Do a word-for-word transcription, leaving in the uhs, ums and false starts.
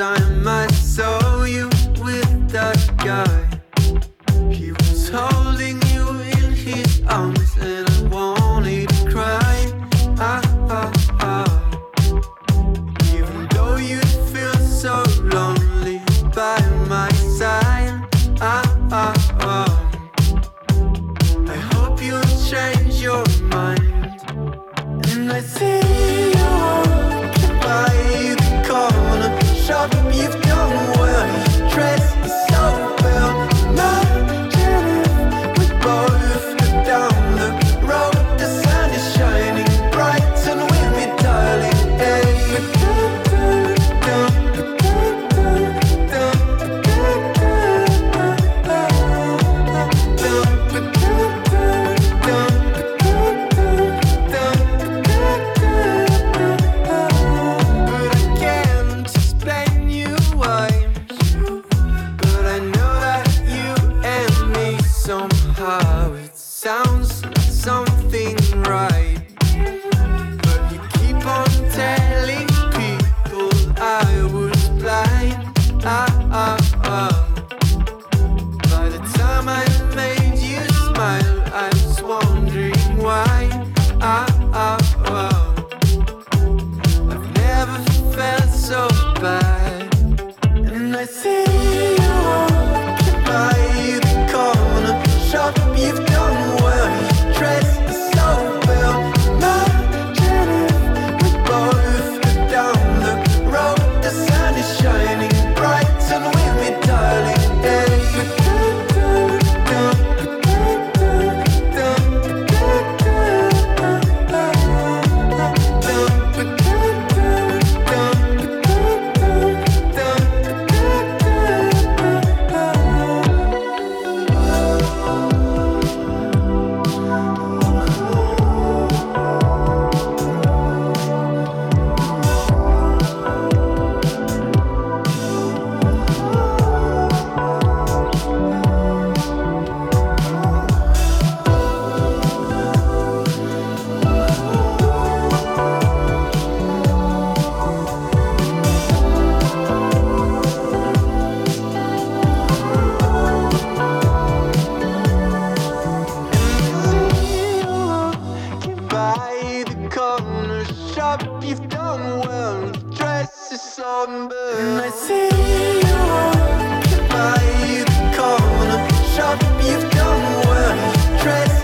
time I saw you with that guy, he was holding you in his arms and I wanted to cry. Ah, ah, ah. Even though you feel so lonely by my side. Ah, ah, ah. I hope you change your mind. And I see you walking by the corner shop. You've done well, your dress is so well. Imagine if we both go down the road, the sun is shining bright and with me, darling. Hey. Somehow it sounds like something right, but you keep on telling people I was blind. Ah, ah, ah. By the time I made you smile, I was wondering why. Ah, ah, ah. I've never felt so bad. And I see you walking by the corner shop. You've done well, your dress is so well. Imagine if we both go down the road, the sun is shining bright and with me, darling. Hey. By the corner shop, you've done well, your dress is sunburned. And I see you walking by the corner shop, you've done well, your dress